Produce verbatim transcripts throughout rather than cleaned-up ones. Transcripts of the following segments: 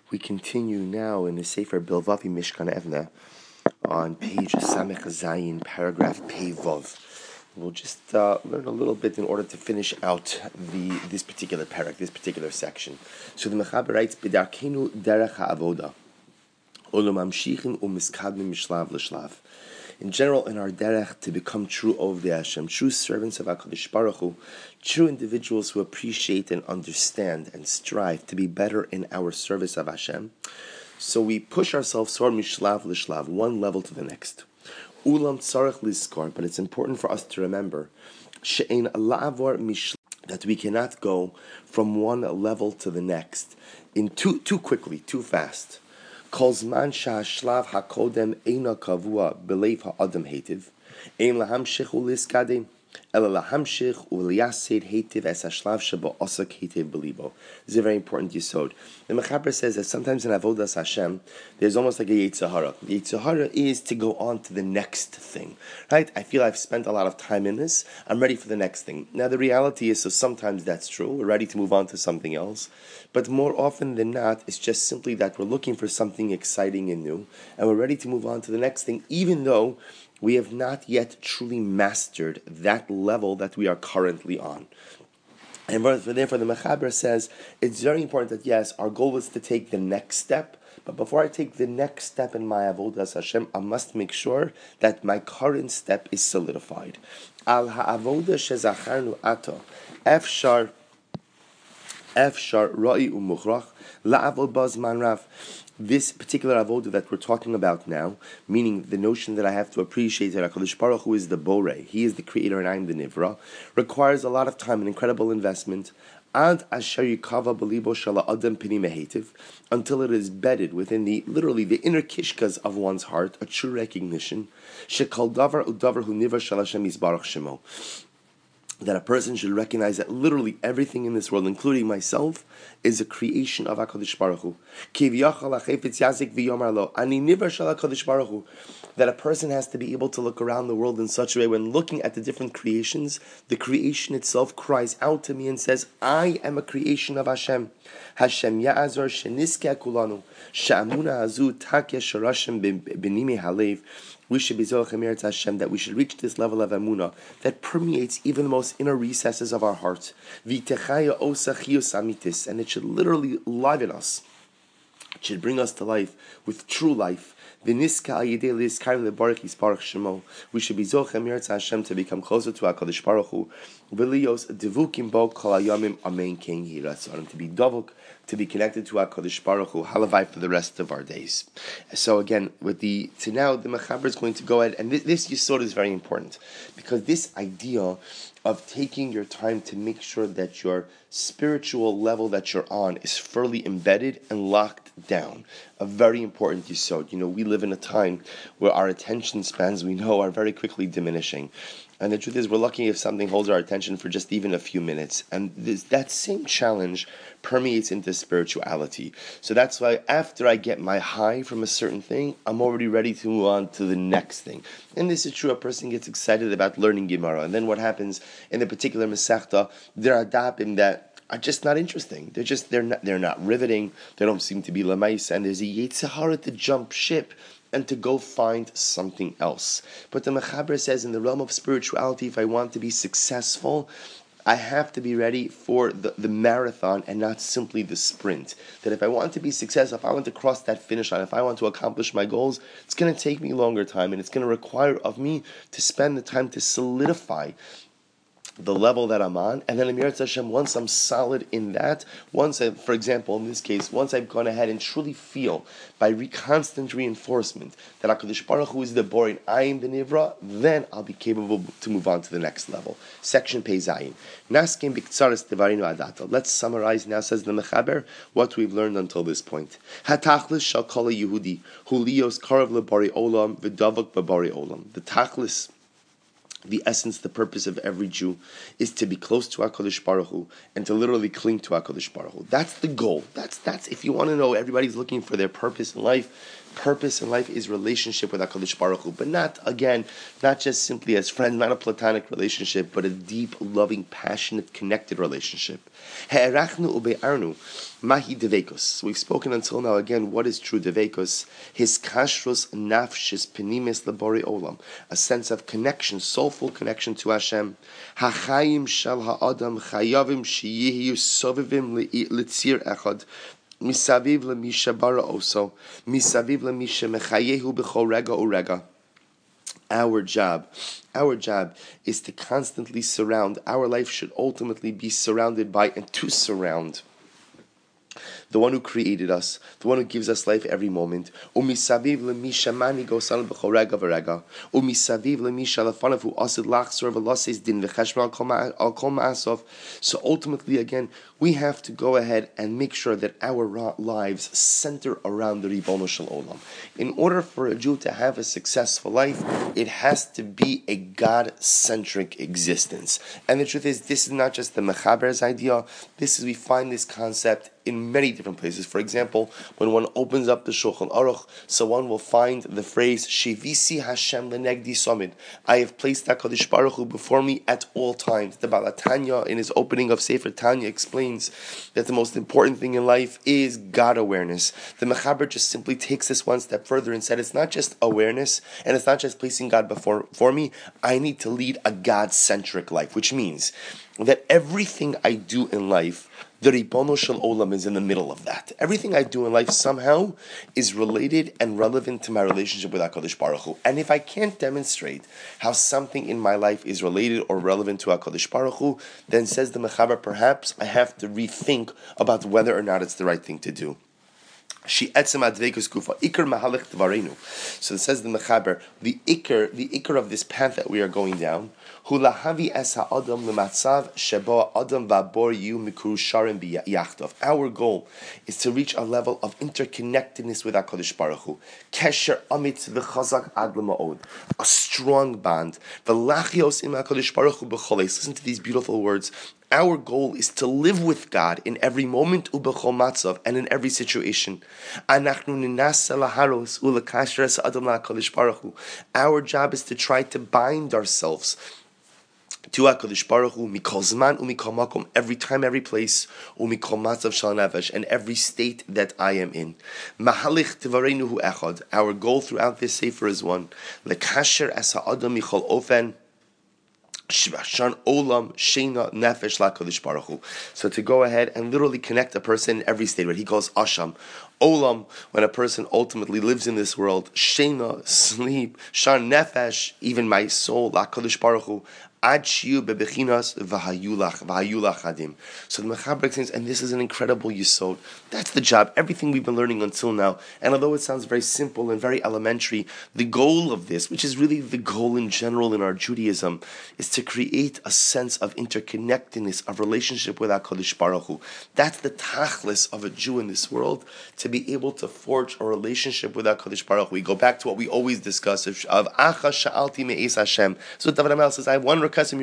We continue now in the Sefer Bilvavi Mishkan Evne on page Samech Zayin, paragraph Pei Vov. We'll just uh, learn a little bit in order to finish out the this particular parak, this particular section. So the Mechaber writes, B'darkenu derech ha'avoda, olu mamshichin u'miskadmim mishlav l'shlav. In general, in our derech, to become true Ovdei Hashem, true servants of HaKadosh Baruch Hu, true individuals who appreciate and understand and strive to be better in our service of Hashem. So we push ourselves toward mishlav l'shlav, one level to the next. Ulam tzarech lizkor, but it's important for us to remember she'ein la'avor mishlav, that we cannot go from one level to the next in too too quickly, too fast. Kol zman sha'ashlav hakodem eina kavua belev ha'adam hetiv, ein lahamshich u'liskadeh, ela lahamshich u'liyased hetiv es hashlav sheba osak hetiv belibo. This is a very important yisod. The Mechaber says that sometimes in Avodas Hashem, there's almost like a Yetzer Hara. The Yetzer Hara is to go on to the next thing, right? I feel I've spent a lot of time in this. I'm ready for the next thing. Now the reality is, so sometimes that's true. We're ready to move on to something else. But more often than not, it's just simply that we're looking for something exciting and new, and we're ready to move on to the next thing, even though we have not yet truly mastered that level that we are currently on. And therefore the Mechaber says, it's very important that yes, our goal is to take the next step, but before I take the next step in my Avodas Hashem, I must make sure that my current step is solidified. Al ha'avoda shezacharnu ato, efshar, efshar ra'i u'muchrach, la'avod bazman rav. This particular avodah that we're talking about now, meaning the notion that I have to appreciate that HaKadosh Baruch Hu is the Borei, He is the Creator and I'm the Nivra, requires a lot of time and incredible investment. Ad asher yikava belibo shala adam pini mehetiv, until it is bedded within the literally the inner kishkas of one's heart, a true recognition. Shekal davar udavar hu nivar shal Hashem yisbarach shemo. That a person should recognize that literally everything in this world, including myself, is a creation of HaKadosh Baruch Hu. That a person has to be able to look around the world in such a way, when looking at the different creations, the creation itself cries out to me and says, I am a creation of Hashem. Hashem ya'azor sheniskeh kulanu, sha'amuna hazu takya sharashim b'nimi halev. We should be zocheh Hashem, that we should reach this level of emunah that permeates even the most inner recesses of our heart. V'techaya osa chiyus amitis, and it should literally liven us. It should bring us to life with true life. We should be zocheh Hashem to become closer to HaKadosh Baruch Hu. V'liyos devukim bo kol hayamim amen king hiratzarim, to be davuk, to be connected to HaKadosh Baruch Hu, halavai, for the rest of our days. So again, with the to now the Mechaber is going to go ahead, and this, this yisod is very important, because this idea of taking your time to make sure that your spiritual level that you're on is firmly embedded and locked down, a very important yisod. You know, we live in a time where our attention spans, we know, are very quickly diminishing. And the truth is, we're lucky if something holds our attention for just even a few minutes. And this, that same challenge permeates into spirituality. So that's why after I get my high from a certain thing, I'm already ready to move on to the next thing. And this is true. A person gets excited about learning Gemara, and then what happens in the particular Masechta, there are dapim that are just not interesting. They're just they're not they're not riveting. They don't seem to be lamais, and there's a Yetzer Hara to jump ship and to go find something else. But the Mechaber says, in the realm of spirituality, if I want to be successful, I have to be ready for the, the marathon and not simply the sprint. That if I want to be successful, if I want to cross that finish line, if I want to accomplish my goals, it's going to take me longer time, and it's going to require of me to spend the time to solidify the level that I'm on, and then Amirat Hashem, once I'm solid in that, once I, for example, in this case, once I've gone ahead and truly feel by re- constant reinforcement that HaKadosh Baruch Hu is the Borei and I am the Nivra, then I'll be capable to move on to the next level. Section Pei Zayin. Naskim b'ktsaris devarinu adato. Let's summarize now, says the Mechaber, what we've learned until this point. Hatachlis shal kol Yehudi hu lios karav leborei olam v'davok b'borei olam. The tachlis, the essence, the purpose of every Jew is to be close to HaKadosh Baruch Hu and to literally cling to HaKadosh Baruch Hu. That's the goal. That's that's if you want to know, everybody's looking for their purpose in life. purpose in life is relationship with HaKadosh Baruch Hu, but not, again, not just simply as friends, not a platonic relationship, but a deep, loving, passionate, connected relationship. He'erachnu ube'arnu mahi devekos. We've spoken until now, again, what is true devekos? His kashrus nafshis penimis labori olam, a sense of connection, soulful connection to Hashem. Hachayim shel ha'adam chayavim sheyihiyu sovivim litzir echad. Misaviv lemisha bara oso, misaviv lemisha mechayehu b'chol rega urega. Our job, our job is to constantly surround. Our life should ultimately be surrounded by and to surround the one who created us, the one who gives us life every moment. Umisaviv lemisha manigo san b'chol rega v'rega. Umisaviv lemisha lefanav hu asid lachzor v'loses din v'cheshma al kol ma'asov. So ultimately, again, we have to go ahead and make sure that our lives center around the Ribono Shel Olam. In order for a Jew to have a successful life, it has to be a God-centric existence. And the truth is, this is not just the Mechaber's idea. This is, we find this concept in many different places. For example, when one opens up the Shulchan Aruch, so one will find the phrase, Shivisi Hashem lenegdi somid. I have placed HaKadosh Baruch Hu before me at all times. The Baal HaTanya, in his opening of Sefer Tanya, explains that the most important thing in life is God awareness. The Mechaber just simply takes this one step further and said, it's not just awareness, and it's not just placing God before for me. I need to lead a God-centric life, which means that everything I do in life, the Ribono Shel Olam is in the middle of that. Everything I do in life somehow is related and relevant to my relationship with HaKadosh Baruch Hu. And if I can't demonstrate how something in my life is related or relevant to HaKadosh Baruch Hu, then says the Mechaber, perhaps I have to rethink about whether or not it's the right thing to do. She etzem advekus kufa ikar mahalech tvarenu. So it says the Mechaber, the ikar, the ikar of this path that we are going down, hu lahavi es ha'adam lematzav shebo adam vabor yu mikuru sharim biyachtav. Our goal is to reach a level of interconnectedness with HaKadosh Baruch Hu. Kesher amit v'chazak ad l'ma'od, a strong bond. V'lachios im HaKadosh Baruch Hu b'choles. Listen to these beautiful words. Our goal is to live with God in every moment ubechol matzav and in every situation. Anachnu ninasa laharos ulakasher es adam la'HaKadosh Baruch Hu. Our job is to try to bind ourselves to HaKadosh Baruch Hu, mikol zman umikol makom, every time, every place, umikol matzav shel nefesh, and every state that I am in. Mahalich tvarenu hu echad. Our goal throughout this sefer is one. Lekasher es ha'adam michol ofen. Shan olam sheina nefesh la'Kadosh Baruch Hu. So to go ahead and literally connect a person in every state, what he calls asham. Olam, when a person ultimately lives in this world. Sheina, sleep. Shan nefesh, even my soul, la'Kadosh Baruch Hu. Ad shiu bebechinas v'hayulach v'hayulach hadim. So the Mechaber says, and this is an incredible yisod. That's the job. Everything we've been learning until now, and although it sounds very simple and very elementary, the goal of this, which is really the goal in general in our Judaism, is to create a sense of interconnectedness, of relationship with HaKadosh Baruch Hu. That's the tachlis of a Jew in this world, to be able to forge a relationship with HaKadosh Baruch Hu. We go back to what we always discuss of Acha Sha'alti Me'es Hashem. So David HaMelech says, I have one Shifti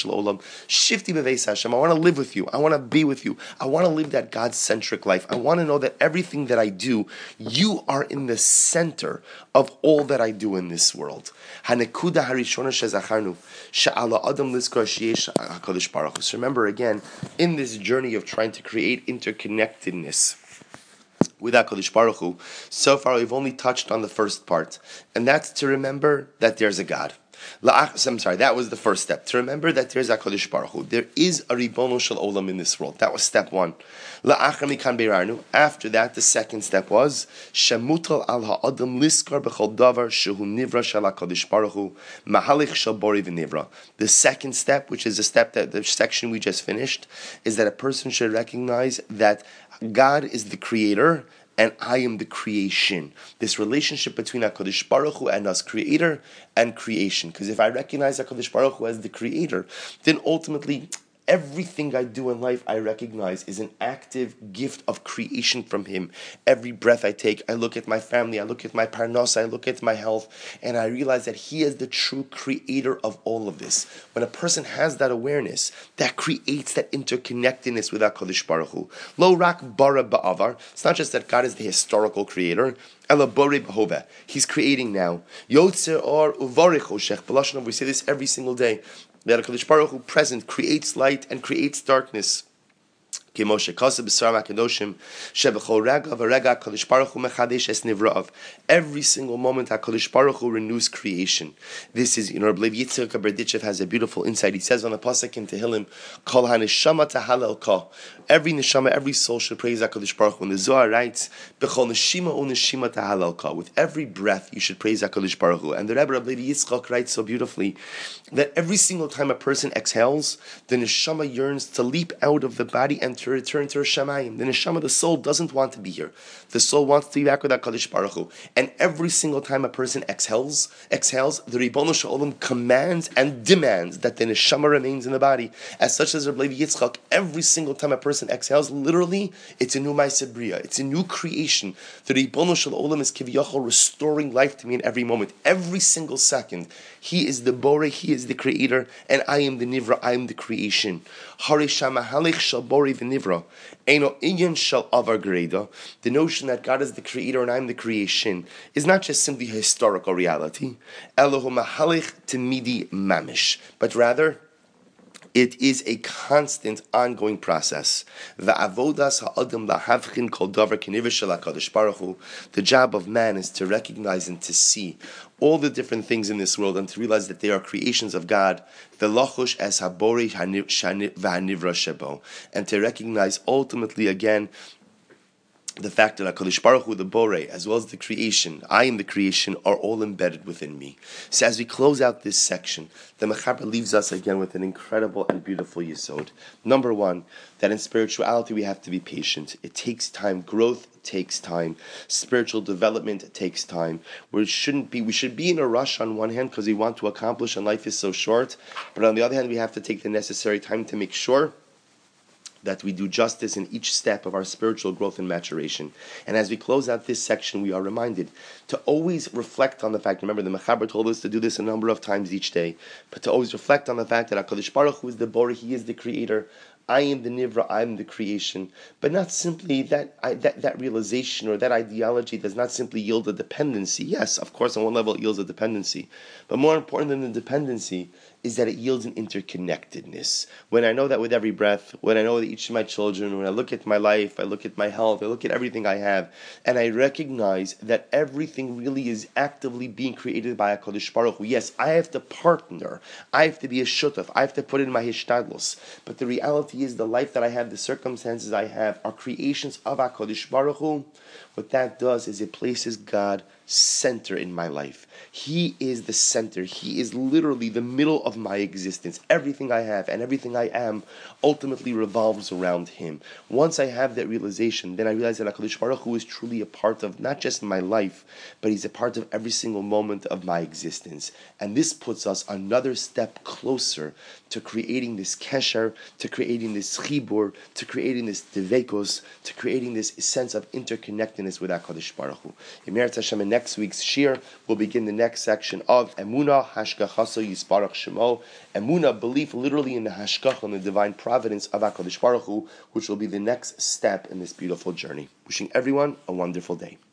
beveis Hashem. I want to live with you. I want to be with you. I want to live that God-centric life. I want to know that everything that I do, you are in the center of all that I do in this world. Hanekuda harishona shezacharnu she'ala adam lizkar sheyesh HaKadosh Baruch Hu. So remember again, in this journey of trying to create interconnectedness with HaKadosh Baruch Hu, so far we've only touched on the first part, and that's to remember that there's a God. I'm sorry, that was the first step. To remember that there's HaKadosh Baruch Hu. There is a Ribono Shel Olam in this world. That was step one. After that, the second step was Shemutal al ha'adam liskar b'chol davar shehu nivra shel HaKadosh Baruch Hu mahalich shel bori v'nivra. The second step, which is the step that the section we just finished, is that a person should recognize that God is the creator and I am the creation. This relationship between HaKadosh Baruch Hu and us, creator and creation. Because if I recognize HaKadosh Baruch Hu as the creator, then ultimately Everything I do in life, I recognize, is an active gift of creation from Him. Every breath I take, I look at my family, I look at my parnos, I look at my health, and I realize that He is the true creator of all of this. When a person has that awareness, that creates that interconnectedness with HaKadosh Baruch Hu. Lo rak bara ba'avar. It's not just that God is the historical creator. Ela bore b'hove. He's creating now. Yotzer or uvarich oshech. B'lashon, we say this every single day. That HaKadosh Baruch Hu present creates light and creates darkness. Every single moment HaKadosh Baruch Hu renews creation. This is, you know, I believe Yitzchak Berdichev has a beautiful insight. He says on a pasuk in Tehillim, Kol haneshama tahalelka. Every neshama, every soul should praise HaKadosh Baruch Hu. And the Zohar writes, B'chol neshima u neshima tahalelka. With every breath, you should praise HaKadosh Baruch Hu. And the Rebbe Rabbi Yitzchak writes so beautifully that every single time a person exhales, the neshama yearns to leap out of the body and to return to her Shamayim. The neshama, the soul, doesn't want to be here. The soul wants to be back with HaKadosh Baruch Hu. And every single time a person exhales, exhales, the Ribono Shel Olam commands and demands that the neshama remains in the body. As such as Rabbi Yitzchak, every single time a person exhales, literally, it's a new Ma'aseh Bria. It's a new creation. The Ribono Shel Olam is Kiviyachol restoring life to me in every moment. Every single second. He is the Borei, He is the Creator, and I am the Nivra, I am the creation. Hare Shamahalich Shal Borei v'Nivra. Eino Inyan Shal Avar Greda. The notion that God is the Creator and I am the creation is not just simply a historical reality. Elohu Mahalich Timidi Mamish. But rather, it is a constant, ongoing process. The job of man is to recognize and to see all the different things in this world and to realize that they are creations of God. And to recognize ultimately again the fact that HaKadosh Baruch Hu, the Borei, as well as the creation, I am the creation, are all embedded within me. So as we close out this section, the Mechaber leaves us again with an incredible and beautiful yesod. Number one, that in spirituality we have to be patient. It takes time. Growth takes time. Spiritual development takes time. We shouldn't be. We should be in a rush on one hand because we want to accomplish and life is so short. But on the other hand, we have to take the necessary time to make sure that we do justice in each step of our spiritual growth and maturation. And as we close out this section, we are reminded to always reflect on the fact, remember the Mechaber told us to do this a number of times each day, but to always reflect on the fact that HaKadosh Baruch Hu is the Borei, He is the Creator, I am the Nivra, I am the creation, but not simply that, I, that that realization or that ideology does not simply yield a dependency. Yes, of course, on one level it yields a dependency, but more important than the dependency is that it yields an interconnectedness. When I know that with every breath, when I know that each of my children, when I look at my life, I look at my health, I look at everything I have, and I recognize that everything really is actively being created by HaKadosh Baruch Hu. Yes, I have to partner, I have to be a shutaf, I have to put in my hishtadlus, but the reality is the life that I have, the circumstances I have, are creations of HaKadosh Baruch Hu. What that does is it places God center in my life. He is the center. He is literally the middle of my existence. Everything I have and everything I am ultimately revolves around Him. Once I have that realization, then I realize that HaKadosh Baruch Hu is truly a part of not just my life, but He's a part of every single moment of my existence. And this puts us another step closer to creating this kesher, to creating this chibur, to creating this devekos, to creating this sense of interconnectedness with HaKadosh Baruch Hu. In Meretz Hashem, in next week's shir, we'll begin the next section of Emunah Hashgachaso Yisparach Shemo. Emunah, belief literally in the Hashgach, on the divine providence of HaKadosh Baruch Hu, which will be the next step in this beautiful journey. Wishing everyone a wonderful day.